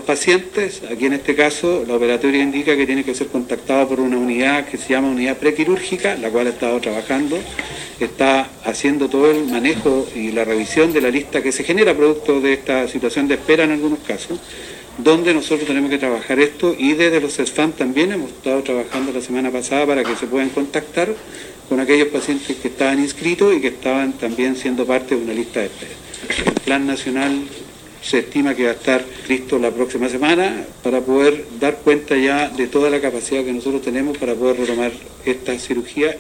pacientes, aquí en este caso la operatoria indica que tiene que ser contactado por una unidad que se llama unidad prequirúrgica, la cual ha estado trabajando, está haciendo todo el manejo y la revisión de la lista que se genera producto de esta situación de espera en algunos casos, donde nosotros tenemos que trabajar esto, y desde los CESFAM también hemos estado trabajando la semana pasada para que se puedan contactar con aquellos pacientes que estaban inscritos y que estaban también siendo parte de una lista de espera. El plan nacional se estima que va a estar listo la próxima semana para poder dar cuenta ya de toda la capacidad que nosotros tenemos para poder retomar esta cirugía